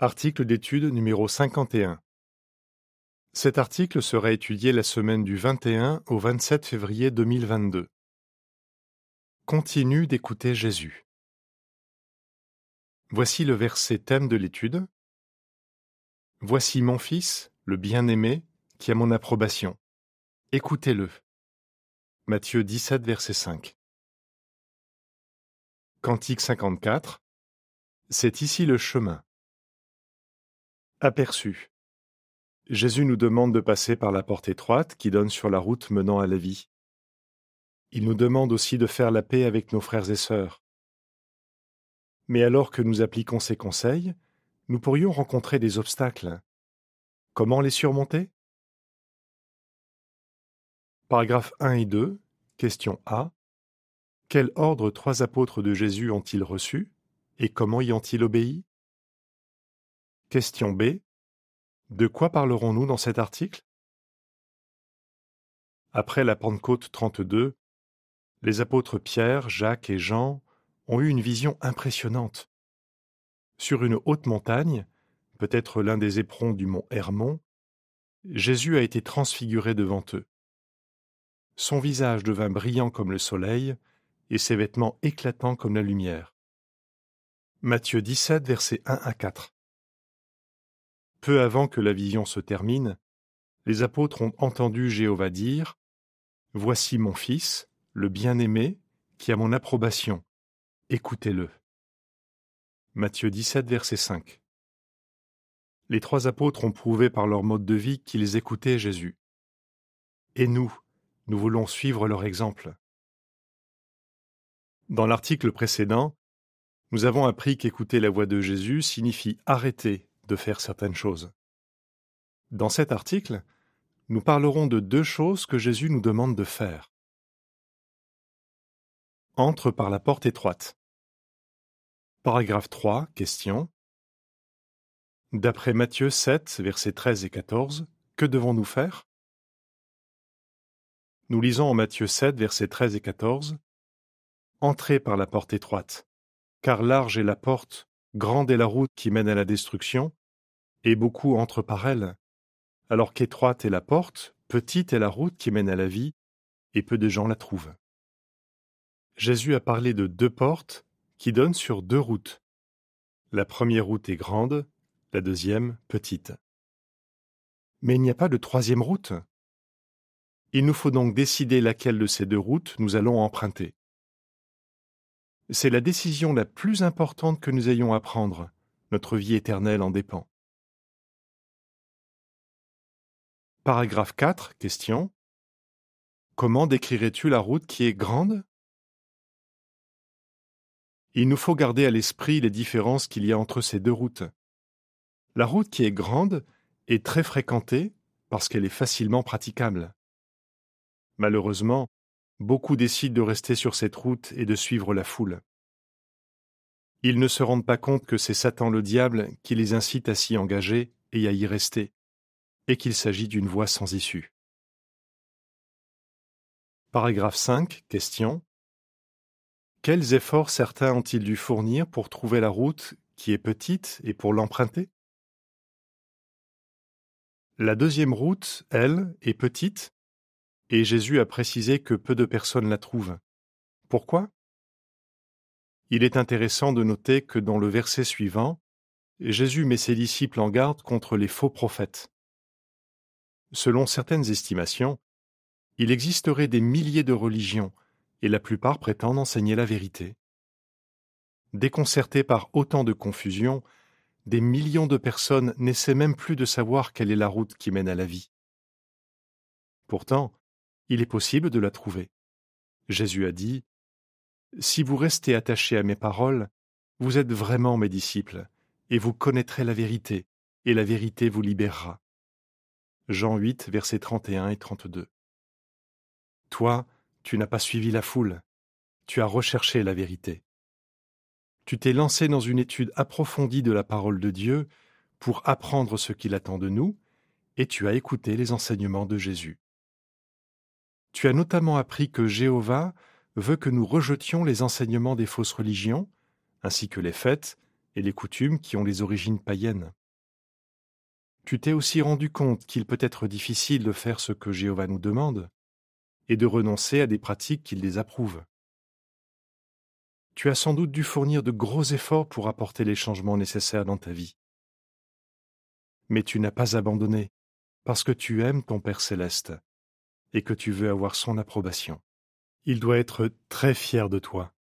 Article d'étude numéro 51. Cet article sera étudié la semaine du 21 au 27 février 2022. Continue d'écouter Jésus. Voici le verset thème de l'étude. Voici mon Fils, le bien-aimé, qui a mon approbation. Écoutez-le. Matthieu 17, verset 5. Cantique 54. C'est ici le chemin. Aperçu. Jésus nous demande de passer par la porte étroite qui donne sur la route menant à la vie. Il nous demande aussi de faire la paix avec nos frères et sœurs. Mais alors que nous appliquons ces conseils, nous pourrions rencontrer des obstacles. Comment les surmonter? Paragraphes 1 et 2, question A. Quel ordre 3 apôtres de Jésus ont-ils reçu et comment y ont-ils obéi? Question B. De quoi parlerons-nous dans cet article? Après la Pentecôte 32, les apôtres Pierre, Jacques et Jean ont eu une vision impressionnante. Sur une haute montagne, peut-être l'un des éperons du mont Hermon, Jésus a été transfiguré devant eux. Son visage devint brillant comme le soleil et ses vêtements éclatants comme la lumière. Matthieu 17, versets 1 à 4. Peu avant que la vision se termine, les apôtres ont entendu Jéhovah dire « Voici mon Fils, le bien-aimé, qui a mon approbation. Écoutez-le. » Matthieu 17, verset 5. Les 3 apôtres ont prouvé par leur mode de vie qu'ils écoutaient Jésus. Et nous voulons suivre leur exemple. Dans l'article précédent, nous avons appris qu'écouter la voix de Jésus signifie arrêter de faire certaines choses. Dans cet article, nous parlerons de 2 choses que Jésus nous demande de faire. Entre par la porte étroite. Paragraphe 3, question. D'après Matthieu 7, versets 13 et 14, que devons-nous faire? Nous lisons en Matthieu 7, versets 13 et 14. Entrez par la porte étroite, car large est la porte, grande est la route qui mène à la destruction, et beaucoup entrent par elle, alors qu'étroite est la porte, petite est la route qui mène à la vie, et peu de gens la trouvent. Jésus a parlé de 2 portes qui donnent sur 2 routes. La première route est grande, la deuxième petite. Mais il n'y a pas de 3e route. Il nous faut donc décider laquelle de ces 2 routes nous allons emprunter. C'est la décision la plus importante que nous ayons à prendre. Notre vie éternelle en dépend. Paragraphe 4, question. Comment décrirais-tu la route qui est grande? Il nous faut garder à l'esprit les différences qu'il y a entre ces 2 routes. La route qui est grande est très fréquentée parce qu'elle est facilement praticable. Malheureusement, beaucoup décident de rester sur cette route et de suivre la foule. Ils ne se rendent pas compte que c'est Satan le diable qui les incite à s'y engager et à y rester, et qu'il s'agit d'une voie sans issue. Paragraphe 5, question. Quels efforts certains ont-ils dû fournir pour trouver la route qui est petite et pour l'emprunter? La 2e route, elle, est petite, et Jésus a précisé que peu de personnes la trouvent. Pourquoi? Il est intéressant de noter que dans le verset suivant, Jésus met ses disciples en garde contre les faux prophètes. Selon certaines estimations, il existerait des milliers de religions, et la plupart prétendent enseigner la vérité. Déconcertés par autant de confusion, des millions de personnes n'essaient même plus de savoir quelle est la route qui mène à la vie. Pourtant, il est possible de la trouver. Jésus a dit « Si vous restez attachés à mes paroles, vous êtes vraiment mes disciples, et vous connaîtrez la vérité, et la vérité vous libérera. » Jean 8, versets 31 et 32. Toi, tu n'as pas suivi la foule, tu as recherché la vérité. Tu t'es lancé dans une étude approfondie de la parole de Dieu pour apprendre ce qu'il attend de nous, et tu as écouté les enseignements de Jésus. Tu as notamment appris que Jéhovah veut que nous rejetions les enseignements des fausses religions, ainsi que les fêtes, et les coutumes qui ont les origines païennes. Tu t'es aussi rendu compte qu'il peut être difficile de faire ce que Jéhovah nous demande et de renoncer à des pratiques qu'il désapprouve. Tu as sans doute dû fournir de gros efforts pour apporter les changements nécessaires dans ta vie. Mais tu n'as pas abandonné, parce que tu aimes ton Père céleste et que tu veux avoir son approbation. Il doit être très fier de toi.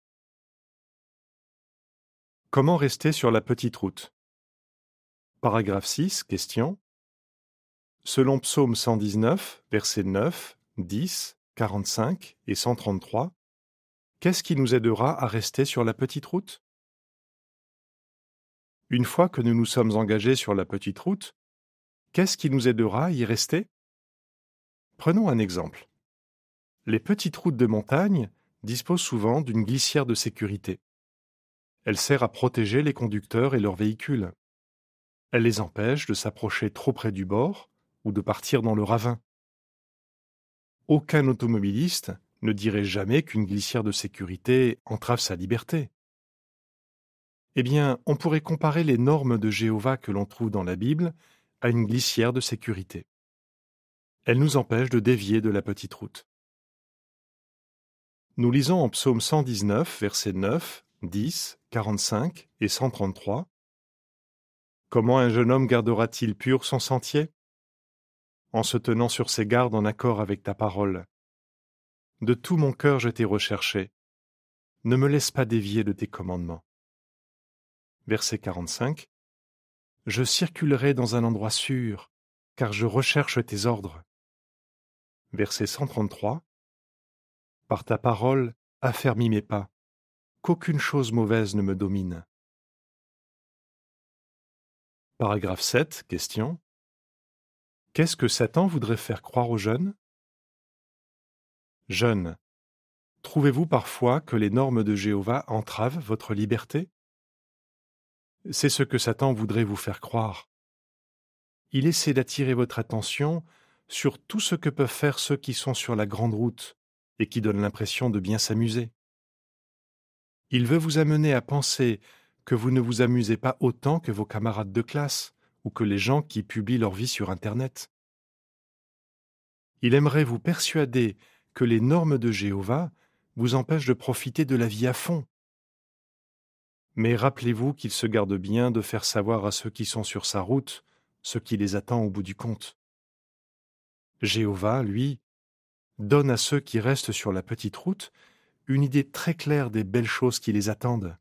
Comment rester sur la petite route? Paragraphe 6, question. Selon Psaume 119, versets 9, 10, 45 et 133, qu'est-ce qui nous aidera à rester sur la petite route? Une fois que nous nous sommes engagés sur la petite route, qu'est-ce qui nous aidera à y rester? Prenons un exemple. Les petites routes de montagne disposent souvent d'une glissière de sécurité. Elle sert à protéger les conducteurs et leurs véhicules. Elle les empêche de s'approcher trop près du bord ou de partir dans le ravin. Aucun automobiliste ne dirait jamais qu'une glissière de sécurité entrave sa liberté. Eh bien, on pourrait comparer les normes de Jéhovah que l'on trouve dans la Bible à une glissière de sécurité. Elle nous empêche de dévier de la petite route. Nous lisons en Psaume 119, versets 9, 10, 45 et 133. Comment un jeune homme gardera-t-il pur son sentier? En se tenant sur ses gardes en accord avec ta parole. De tout mon cœur je t'ai recherché. Ne me laisse pas dévier de tes commandements. Verset 45. Je circulerai dans un endroit sûr, car je recherche tes ordres. Verset 133. Par ta parole, affermis mes pas, qu'aucune chose mauvaise ne me domine. Paragraphe 7, question. Qu'est-ce que Satan voudrait faire croire aux jeunes? Jeunes, trouvez-vous parfois que les normes de Jéhovah entravent votre liberté? C'est ce que Satan voudrait vous faire croire. Il essaie d'attirer votre attention sur tout ce que peuvent faire ceux qui sont sur la grande route et qui donnent l'impression de bien s'amuser. Il veut vous amener à penser que vous ne vous amusez pas autant que vos camarades de classe ou que les gens qui publient leur vie sur Internet. Il aimerait vous persuader que les normes de Jéhovah vous empêchent de profiter de la vie à fond. Mais rappelez-vous qu'il se garde bien de faire savoir à ceux qui sont sur sa route ce qui les attend au bout du compte. Jéhovah, lui, donne à ceux qui restent sur la petite route une idée très claire des belles choses qui les attendent.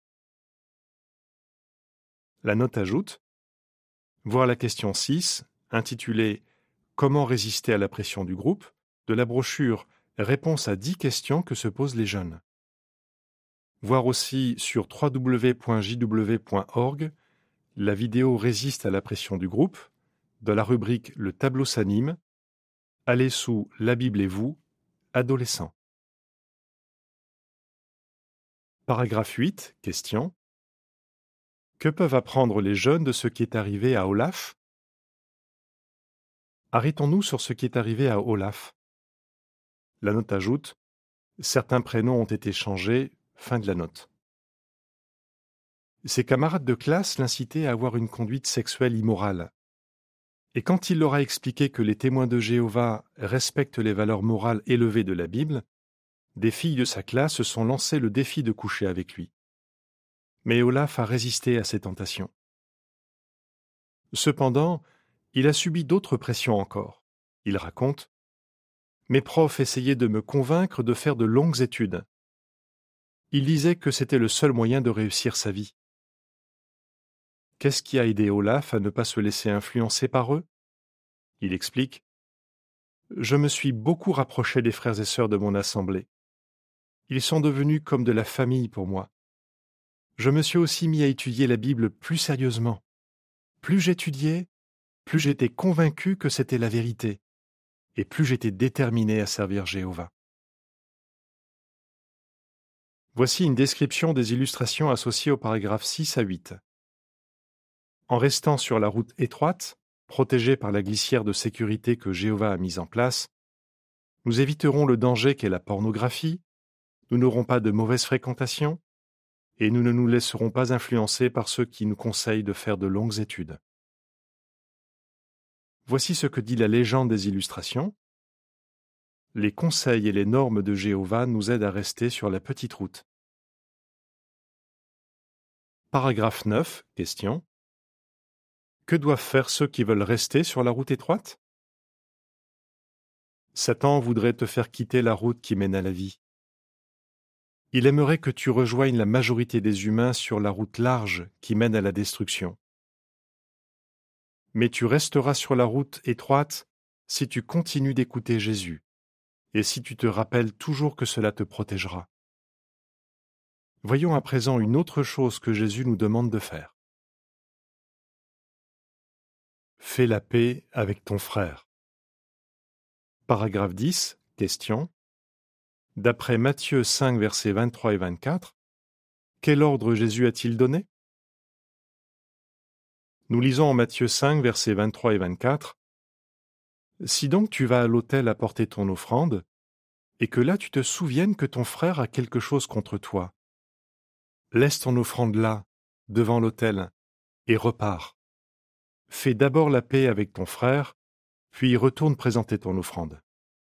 La note ajoute, voir la question 6, intitulée « Comment résister à la pression du groupe ?» de la brochure « Réponse à 10 questions que se posent les jeunes ». Voir aussi sur www.jw.org la vidéo Résiste à la pression du groupe, de la rubrique Le tableau s'anime, allez sous La Bible et vous, adolescents. Paragraphe 8, question. Que peuvent apprendre les jeunes de ce qui est arrivé à Olaf? Arrêtons-nous sur ce qui est arrivé à Olaf. La note ajoute, certains prénoms ont été changés, fin de la note. Ses camarades de classe l'incitaient à avoir une conduite sexuelle immorale. Et quand il leur a expliqué que les témoins de Jéhovah respectent les valeurs morales élevées de la Bible, des filles de sa classe se sont lancées le défi de coucher avec lui. Mais Olaf a résisté à ces tentations. Cependant, il a subi d'autres pressions encore. Il raconte « Mes profs essayaient de me convaincre de faire de longues études. Ils disaient que c'était le seul moyen de réussir sa vie. » Qu'est-ce qui a aidé Olaf à ne pas se laisser influencer par eux? Il explique « Je me suis beaucoup rapproché des frères et sœurs de mon assemblée. Ils sont devenus comme de la famille pour moi. Je me suis aussi mis à étudier la Bible plus sérieusement. Plus j'étudiais, plus j'étais convaincu que c'était la vérité, et plus j'étais déterminé à servir Jéhovah. » Voici une description des illustrations associées aux paragraphes 6 à 8. En restant sur la route étroite, protégée par la glissière de sécurité que Jéhovah a mise en place, nous éviterons le danger qu'est la pornographie, nous n'aurons pas de mauvaise fréquentation, et nous ne nous laisserons pas influencer par ceux qui nous conseillent de faire de longues études. Voici ce que dit la légende des illustrations. Les conseils et les normes de Jéhovah nous aident à rester sur la petite route. Paragraphe 9, question. Que doivent faire ceux qui veulent rester sur la route étroite? Satan voudrait te faire quitter la route qui mène à la vie. Il aimerait que tu rejoignes la majorité des humains sur la route large qui mène à la destruction. Mais tu resteras sur la route étroite si tu continues d'écouter Jésus et si tu te rappelles toujours que cela te protégera. Voyons à présent une autre chose que Jésus nous demande de faire. Fais la paix avec ton frère. Paragraphe 10, question. D'après Matthieu 5, versets 23 et 24, quel ordre Jésus a-t-il donné? Nous lisons en Matthieu 5, versets 23 et 24. Si donc tu vas à l'autel apporter ton offrande, et que là tu te souviennes que ton frère a quelque chose contre toi, laisse ton offrande là, devant l'autel, et repars. Fais d'abord la paix avec ton frère, puis retourne présenter ton offrande.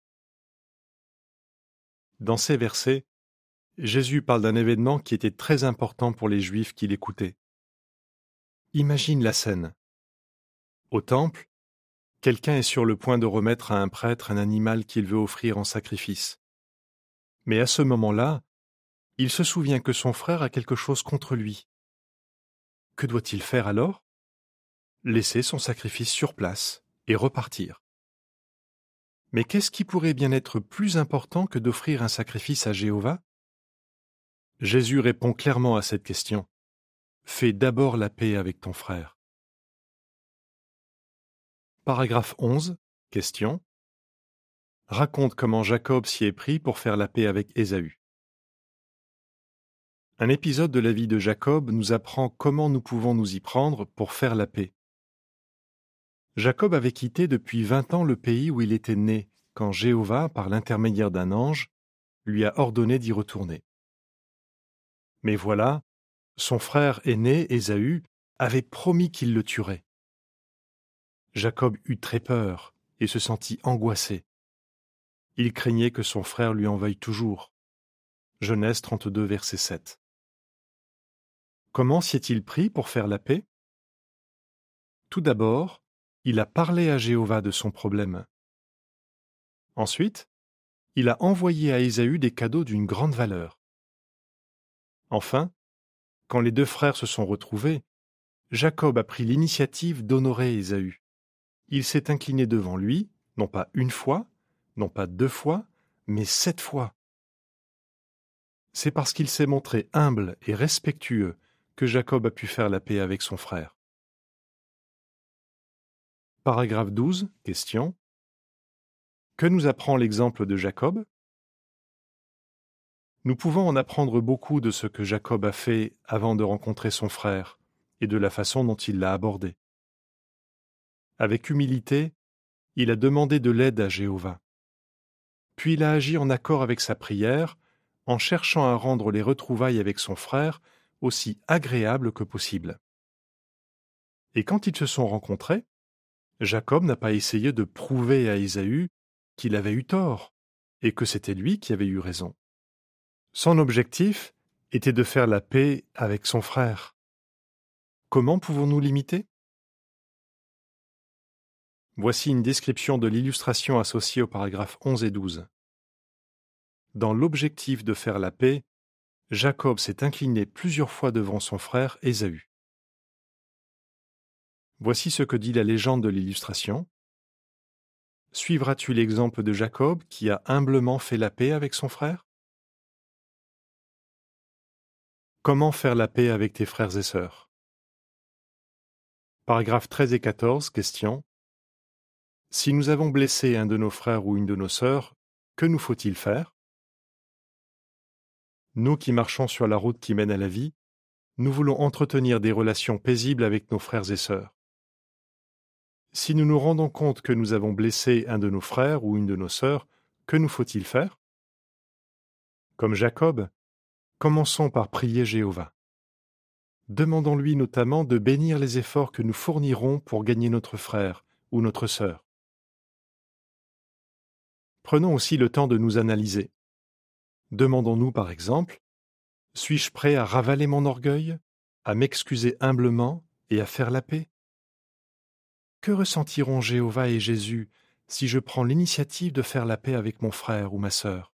Dans ces versets, Jésus parle d'un événement qui était très important pour les Juifs qui l'écoutaient. Imagine la scène. Au temple, quelqu'un est sur le point de remettre à un prêtre un animal qu'il veut offrir en sacrifice. Mais à ce moment-là, il se souvient que son frère a quelque chose contre lui. Que doit-il faire alors? Laisser son sacrifice sur place et repartir. Mais qu'est-ce qui pourrait bien être plus important que d'offrir un sacrifice à Jéhovah? Jésus répond clairement à cette question. Fais d'abord la paix avec ton frère. Paragraphe 11, question. Raconte comment Jacob s'y est pris pour faire la paix avec Ésaü. Un épisode de la vie de Jacob nous apprend comment nous pouvons nous y prendre pour faire la paix. Jacob avait quitté depuis 20 ans le pays où il était né, quand Jéhovah, par l'intermédiaire d'un ange, lui a ordonné d'y retourner. Mais voilà, son frère aîné, Ésaü, avait promis qu'il le tuerait. Jacob eut très peur et se sentit angoissé. Il craignait que son frère lui en veuille toujours. Genèse 32, verset 7. Comment s'y est-il pris pour faire la paix? Tout d'abord, il a parlé à Jéhovah de son problème. Ensuite, il a envoyé à Ésaü des cadeaux d'une grande valeur. Enfin, quand les deux frères se sont retrouvés, Jacob a pris l'initiative d'honorer Ésaü. Il s'est incliné devant lui, non pas une fois, non pas 2 fois, mais 7 fois. C'est parce qu'il s'est montré humble et respectueux que Jacob a pu faire la paix avec son frère. Paragraphe 12, question. Que nous apprend l'exemple de Jacob? Nous pouvons en apprendre beaucoup de ce que Jacob a fait avant de rencontrer son frère et de la façon dont il l'a abordé. Avec humilité, il a demandé de l'aide à Jéhovah. Puis il a agi en accord avec sa prière, en cherchant à rendre les retrouvailles avec son frère aussi agréables que possible. Et quand ils se sont rencontrés, Jacob n'a pas essayé de prouver à Ésaü qu'il avait eu tort et que c'était lui qui avait eu raison. Son objectif était de faire la paix avec son frère. Comment pouvons-nous l'imiter? Voici une description de l'illustration associée aux paragraphes 11 et 12. Dans l'objectif de faire la paix, Jacob s'est incliné plusieurs fois devant son frère Ésaü. Voici ce que dit la légende de l'illustration. Suivras-tu l'exemple de Jacob qui a humblement fait la paix avec son frère? Comment faire la paix avec tes frères et sœurs? Paragraphes 13 et 14, question. Si nous avons blessé un de nos frères ou une de nos sœurs, que nous faut-il faire? Nous qui marchons sur la route qui mène à la vie, nous voulons entretenir des relations paisibles avec nos frères et sœurs. Si nous nous rendons compte que nous avons blessé un de nos frères ou une de nos sœurs, que nous faut-il faire? Comme Jacob, commençons par prier Jéhovah. demandons-lui notamment de bénir les efforts que nous fournirons pour gagner notre frère ou notre sœur. Prenons aussi le temps de nous analyser. Demandons-nous par exemple, suis-je prêt à ravaler mon orgueil, à m'excuser humblement et à faire la paix? Que ressentiront Jéhovah et Jésus si je prends l'initiative de faire la paix avec mon frère ou ma sœur?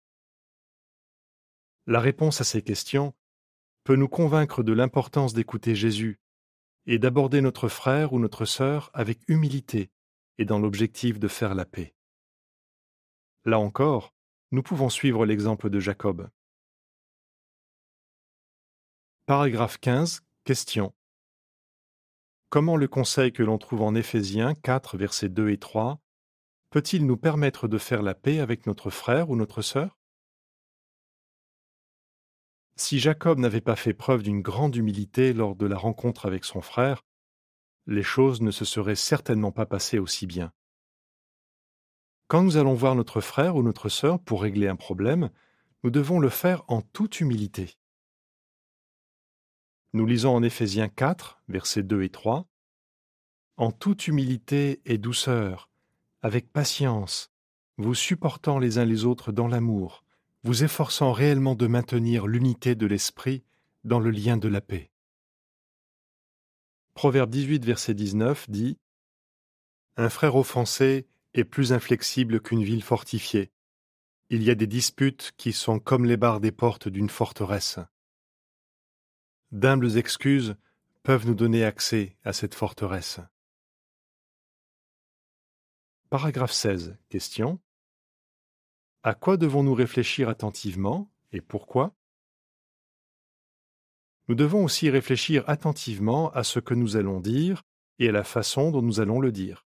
La réponse à ces questions peut nous convaincre de l'importance d'écouter Jésus et d'aborder notre frère ou notre sœur avec humilité et dans l'objectif de faire la paix. Là encore, nous pouvons suivre l'exemple de Jacob. Paragraphe 15. Question. Comment le conseil que l'on trouve en Éphésiens 4, versets 2 et 3 peut-il nous permettre de faire la paix avec notre frère ou notre sœur? Si Jacob n'avait pas fait preuve d'une grande humilité lors de la rencontre avec son frère, les choses ne se seraient certainement pas passées aussi bien. Quand nous allons voir notre frère ou notre sœur pour régler un problème, nous devons le faire en toute humilité. Nous lisons en Éphésiens 4, versets 2 et 3, « En toute humilité et douceur, avec patience, vous supportant les uns les autres dans l'amour, vous efforçant réellement de maintenir l'unité de l'esprit dans le lien de la paix. » Proverbe 18, verset 19 dit « Un frère offensé est plus inflexible qu'une ville fortifiée. Il y a des disputes qui sont comme les barres des portes d'une forteresse. » D'humbles excuses peuvent nous donner accès à cette forteresse. Paragraphe 16. Question. À quoi devons-nous réfléchir attentivement et pourquoi? Nous devons aussi réfléchir attentivement à ce que nous allons dire et à la façon dont nous allons le dire.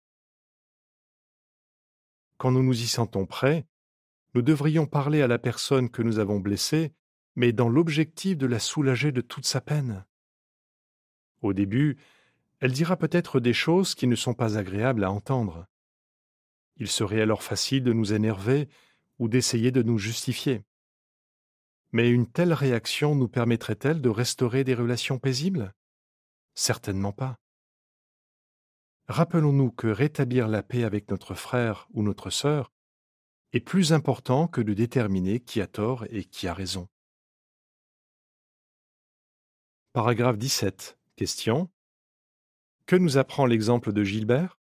Quand nous nous y sentons prêts, nous devrions parler à la personne que nous avons blessée, mais dans l'objectif de la soulager de toute sa peine. Au début, elle dira peut-être des choses qui ne sont pas agréables à entendre. Il serait alors facile de nous énerver ou d'essayer de nous justifier. Mais une telle réaction nous permettrait-elle de restaurer des relations paisibles? Certainement pas. Rappelons-nous que rétablir la paix avec notre frère ou notre sœur est plus important que de déterminer qui a tort et qui a raison. Paragraphe 17. Question. Que nous apprend l'exemple de Gilbert?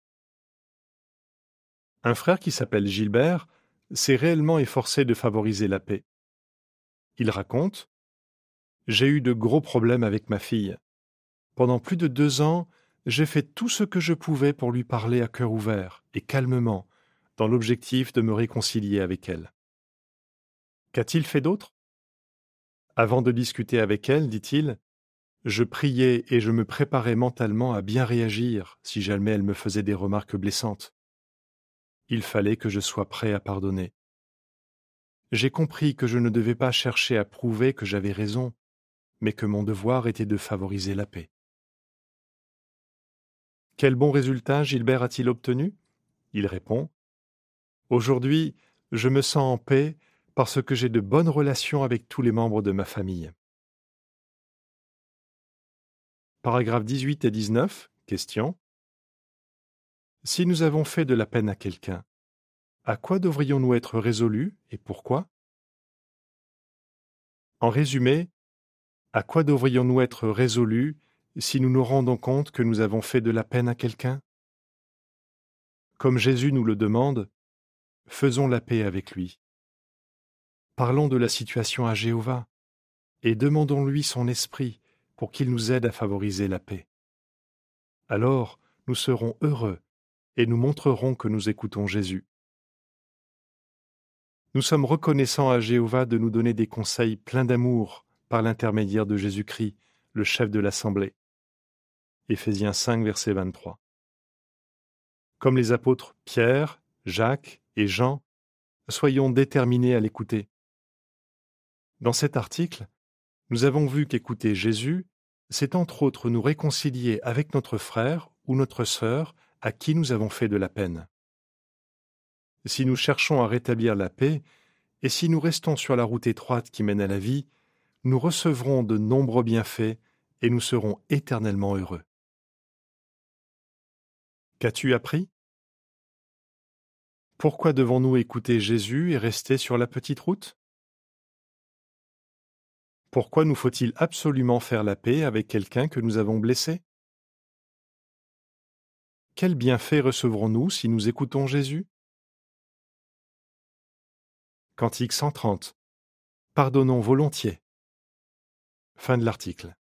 Un frère qui s'appelle Gilbert s'est réellement efforcé de favoriser la paix. Il raconte « J'ai eu de gros problèmes avec ma fille. Pendant plus de 2 ans, j'ai fait tout ce que je pouvais pour lui parler à cœur ouvert et calmement, dans l'objectif de me réconcilier avec elle. Qu'a-t-il fait d'autre? Avant de discuter avec elle, dit-il, je priais et je me préparais mentalement à bien réagir si jamais elle me faisait des remarques blessantes. Il fallait que je sois prêt à pardonner. J'ai compris que je ne devais pas chercher à prouver que j'avais raison, mais que mon devoir était de favoriser la paix. » Quel bon résultat Gilbert a-t-il obtenu? Il répond « Aujourd'hui, je me sens en paix parce que j'ai de bonnes relations avec tous les membres de ma famille. » Paragraphes 18 et 19. Question. Si nous avons fait de la peine à quelqu'un, à quoi devrions-nous être résolus et pourquoi? En résumé, à quoi devrions-nous être résolus si nous nous rendons compte que nous avons fait de la peine à quelqu'un? Comme Jésus nous le demande, faisons la paix avec lui. Parlons de la situation à Jéhovah et demandons-lui son esprit pour qu'il nous aide à favoriser la paix. Alors, nous serons heureux et nous montrerons que nous écoutons Jésus. Nous sommes reconnaissants à Jéhovah de nous donner des conseils pleins d'amour par l'intermédiaire de Jésus-Christ, le chef de l'Assemblée. Éphésiens 5, verset 23. Comme les apôtres Pierre, Jacques et Jean, soyons déterminés à l'écouter. Dans cet article, nous avons vu qu'écouter Jésus, c'est entre autres nous réconcilier avec notre frère ou notre sœur à qui nous avons fait de la peine. Si nous cherchons à rétablir la paix, et si nous restons sur la route étroite qui mène à la vie, nous recevrons de nombreux bienfaits et nous serons éternellement heureux. Qu'as-tu appris? Pourquoi devons-nous écouter Jésus et rester sur la petite route? Pourquoi nous faut-il absolument faire la paix avec quelqu'un que nous avons blessé? Quels bienfaits recevrons-nous si nous écoutons Jésus? Cantique 130. Pardonnons volontiers. Fin de l'article.